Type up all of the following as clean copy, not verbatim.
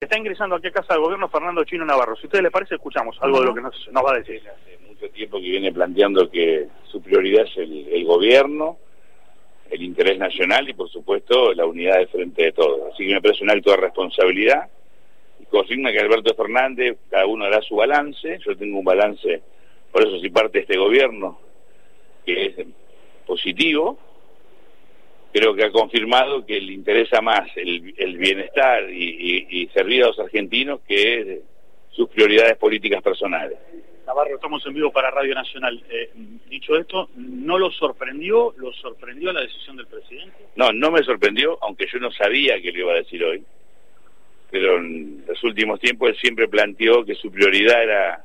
está ingresando aquí a Casa del Gobierno Fernando Chino Navarro. Si a ustedes les parece, escuchamos algo de lo que nos va a decir. Hace mucho tiempo que viene planteando que su prioridad es el gobierno, el interés nacional y, por supuesto, la unidad de frente de todos. Así que me parece un acto de responsabilidad y consigna que Alberto Fernández, cada uno hará su balance. Yo tengo un balance, por eso soy parte de este gobierno, que es positivo. Creo que ha confirmado que le interesa más el bienestar y servir a los argentinos que sus prioridades políticas personales. Navarro, estamos en vivo para Radio Nacional. Dicho esto, ¿no lo sorprendió? ¿Lo sorprendió la decisión del presidente? No, no me sorprendió, aunque yo no sabía que lo iba a decir hoy. Pero en los últimos tiempos él siempre planteó que su prioridad era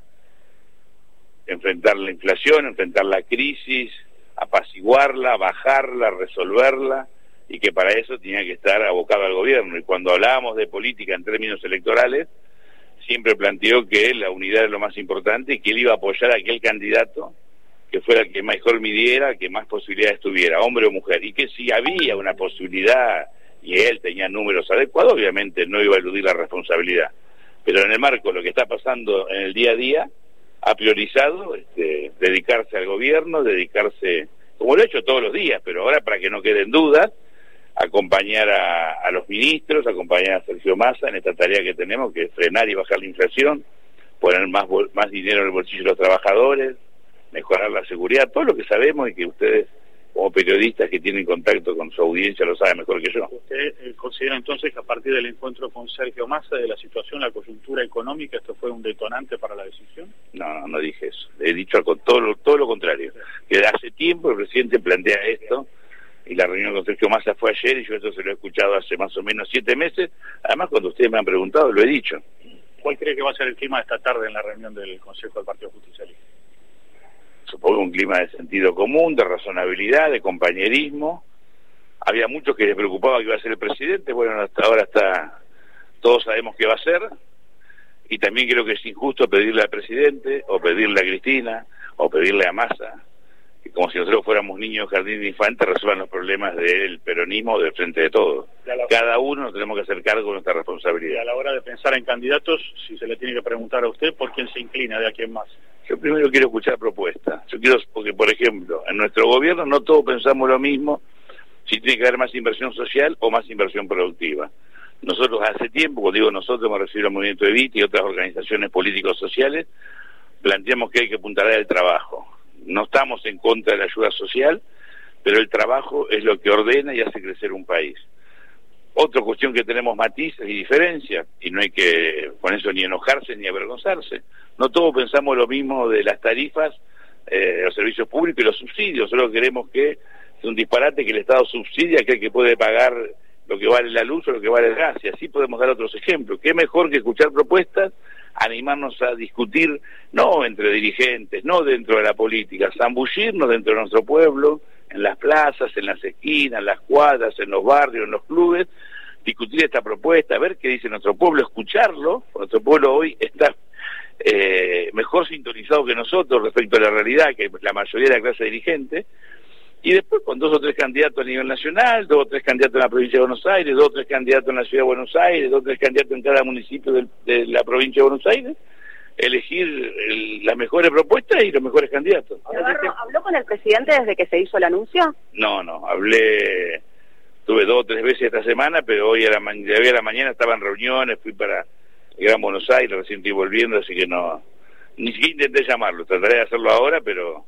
enfrentar la inflación, enfrentar la crisis, apaciguarla, bajarla, resolverla, y que para eso tenía que estar abocado al gobierno. Y cuando hablábamos de política en términos electorales, siempre planteó que la unidad era lo más importante y que él iba a apoyar a aquel candidato que fuera el que mejor midiera, que más posibilidades tuviera, hombre o mujer, y que si había una posibilidad y él tenía números adecuados, obviamente no iba a eludir la responsabilidad. Pero en el marco de lo que está pasando en el día a día, ha priorizado dedicarse al gobierno, dedicarse, como lo ha hecho todos los días, pero ahora para que no queden dudas, acompañar a los ministros, acompañar a Sergio Massa en esta tarea que tenemos, que es frenar y bajar la inflación, poner más dinero en el bolsillo de los trabajadores, mejorar la seguridad, todo lo que sabemos y que ustedes, como periodistas que tienen contacto con su audiencia, lo saben mejor que yo. ¿Usted considera entonces que a partir del encuentro con Sergio Massa, de la situación, la coyuntura económica, esto fue un detonante para la decisión? No dije eso. He dicho todo lo contrario. Que hace tiempo el presidente plantea esto, y la reunión con Sergio Massa fue ayer, y yo esto se lo he escuchado hace más o menos 7 meses. Además, cuando ustedes me han preguntado, lo he dicho. ¿Cuál cree que va a ser el clima de esta tarde en la reunión del Consejo del Partido Justicialista? Supongo un clima de sentido común, de razonabilidad, de compañerismo. Había muchos que les preocupaba que iba a ser el presidente. Bueno, hasta ahora todos sabemos qué va a ser. Y también creo que es injusto pedirle al presidente, o pedirle a Cristina, o pedirle a Massa, que como si nosotros fuéramos niños de jardín de infantes, resuelvan los problemas del peronismo o del frente de todos. Cada uno nos tenemos que hacer cargo de nuestra responsabilidad. Y a la hora de pensar en candidatos, si se le tiene que preguntar a usted, ¿por quién se inclina, de a quién más? Yo primero quiero escuchar propuestas. Porque, por ejemplo, en nuestro gobierno no todos pensamos lo mismo, si tiene que haber más inversión social o más inversión productiva. Nosotros hace tiempo, cuando digo nosotros, me refiero al Movimiento Evita y otras organizaciones políticos sociales, planteamos que hay que apuntalar al trabajo. No estamos en contra de la ayuda social, pero el trabajo es lo que ordena y hace crecer un país. Otra cuestión que tenemos matices y diferencias, y no hay que con eso ni enojarse ni avergonzarse. No todos pensamos lo mismo de las tarifas, los servicios públicos y los subsidios. Solo queremos que es un disparate que el Estado subsidia a aquel que puede pagar lo que vale la luz o lo que vale el gas, y así podemos dar otros ejemplos. ¿Qué mejor que escuchar propuestas, animarnos a discutir, no entre dirigentes, no dentro de la política, zambullirnos dentro de nuestro pueblo, en las plazas, en las esquinas, en las cuadras, en los barrios, en los clubes, discutir esta propuesta, ver qué dice nuestro pueblo, escucharlo? Nuestro pueblo hoy está mejor sintonizado que nosotros respecto a la realidad, que la mayoría de la clase dirigente, y después con 2 o 3 candidatos a nivel nacional, 2 o 3 candidatos en la provincia de Buenos Aires, 2 o 3 candidatos en la ciudad de Buenos Aires, 2 o 3 candidatos en cada municipio de la provincia de Buenos Aires, elegir las mejores propuestas y los mejores candidatos. ¿Habló con el presidente desde que se hizo el anuncio? No, tuve 2 o 3 veces esta semana, pero hoy a la mañana estaba en reuniones, fui para el Gran Buenos Aires, recién estoy volviendo, así que ni siquiera intenté llamarlo, trataré de hacerlo ahora, pero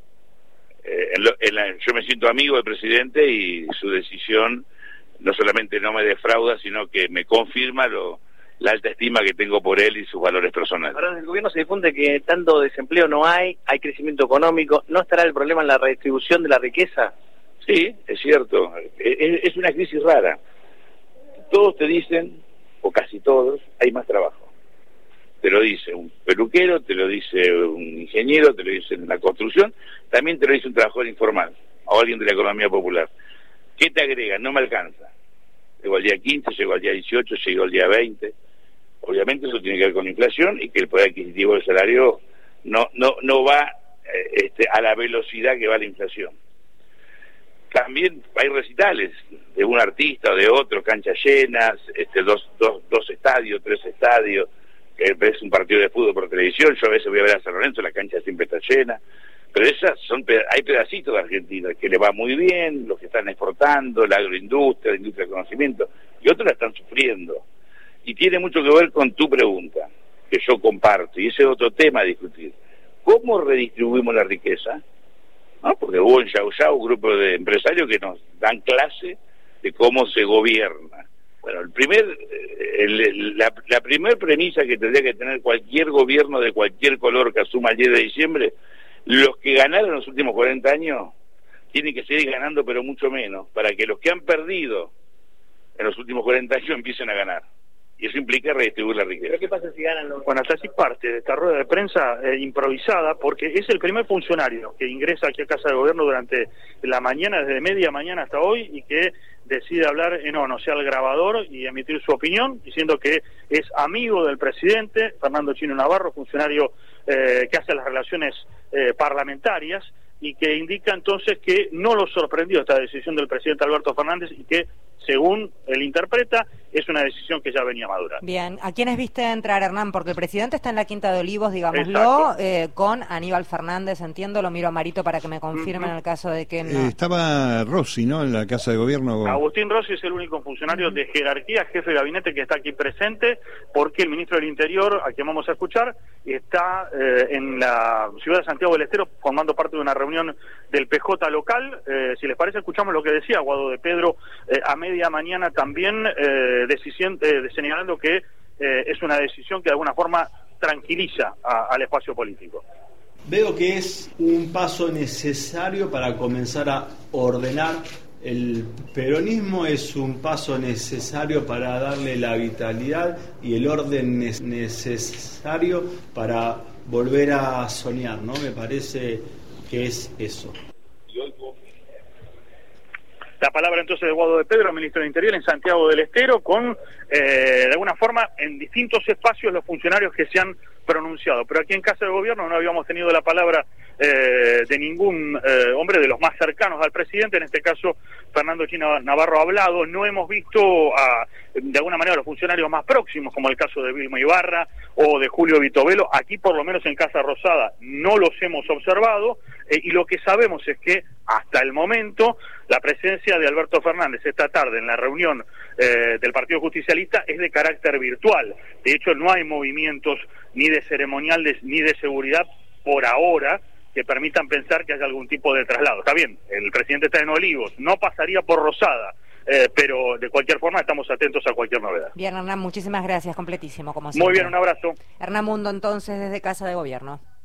yo me siento amigo del presidente y su decisión no solamente no me defrauda, sino que me confirma la alta estima que tengo por él y sus valores personales. Ahora en el gobierno se difunde que tanto desempleo no hay crecimiento económico. ¿No estará el problema en la redistribución de la riqueza? Sí, es cierto. Es una crisis rara. Todos te dicen, o casi todos, hay más trabajo. Te lo dice un peluquero, te lo dice un ingeniero, te lo dice en la construcción, también te lo dice un trabajador informal o alguien de la economía popular. ¿Qué te agrega? No me alcanza. Llegó al día 15, llegó al día 18, llegó al día 20. Obviamente eso tiene que ver con la inflación y que el poder adquisitivo del salario no va a la velocidad que va la inflación. también hay recitales de un artista o de otro, canchas llenas, dos estadios, 3 estadios, que ves un partido de fútbol por televisión. Yo a veces voy a ver a San Lorenzo, la cancha siempre está llena, pero hay pedacitos de Argentina que le va muy bien, los que están exportando, la agroindustria, la industria del conocimiento, y otros la están sufriendo. Y tiene mucho que ver con tu pregunta, que yo comparto, y ese es otro tema a discutir. ¿Cómo redistribuimos la riqueza? ¿No? Porque hubo en Yao un grupo de empresarios que nos dan clase de cómo se gobierna. Bueno, la primer premisa que tendría que tener cualquier gobierno de cualquier color que asuma el 10 de diciembre, los que ganaron en los últimos 40 años tienen que seguir ganando, pero mucho menos, para que los que han perdido en los últimos 40 años empiecen a ganar. Y eso implica redistribuir la riqueza. ¿Pero qué pasa si ganan los...? Bueno, hasta así parte de esta rueda de prensa improvisada, porque es el primer funcionario que ingresa aquí a Casa de Gobierno durante la mañana, desde media mañana hasta hoy, y que decide hablar en no sea el grabador y emitir su opinión, diciendo que es amigo del presidente, Fernando Chino Navarro, funcionario que hace las relaciones parlamentarias, y que indica entonces que no lo sorprendió esta decisión del presidente Alberto Fernández y que, según él interpreta, es una decisión que ya venía madurando. Bien, ¿a quiénes viste entrar, Hernán? Porque el presidente está en la Quinta de Olivos, digámoslo, con Aníbal Fernández, entiendo, lo miro a Marito para que me confirme en el caso de que no... Estaba Rossi, ¿no?, en la Casa de Gobierno. Agustín Rossi es el único funcionario de jerarquía, jefe de gabinete, que está aquí presente, porque el ministro del Interior, a quien vamos a escuchar, está en la ciudad de Santiago del Estero formando parte de una reunión del PJ local. Si les parece, escuchamos lo que decía Guado de Pedro a media mañana también, señalando que es una decisión que de alguna forma tranquiliza al espacio político. Veo que es un paso necesario para comenzar a ordenar. El peronismo es un paso necesario para darle la vitalidad y el orden necesario para volver a soñar, ¿no? Me parece que es eso. La palabra entonces de Guado de Pedro, ministro del Interior en Santiago del Estero, con de alguna forma en distintos espacios los funcionarios que se han pronunciado. Pero aquí en Casa de Gobierno no habíamos tenido la palabra de ningún hombre de los más cercanos al presidente, en este caso Fernando Chino Navarro ha hablado. No hemos visto de alguna manera a los funcionarios más próximos, como el caso de Vilma Ibarra o de Julio Vitovelo. Aquí, por lo menos en Casa Rosada, no los hemos observado, y lo que sabemos es que hasta el momento la presencia de Alberto Fernández esta tarde en la reunión del Partido Justicialista es de carácter virtual. De hecho, no hay movimientos ni de ceremoniales ni de seguridad por ahora que permitan pensar que haya algún tipo de traslado. Está bien, el presidente está en Olivos, no pasaría por Rosada, pero de cualquier forma estamos atentos a cualquier novedad. Bien, Hernán, muchísimas gracias, completísimo, como siempre. Muy bien, un abrazo. Hernán Mundo, entonces, desde Casa de Gobierno.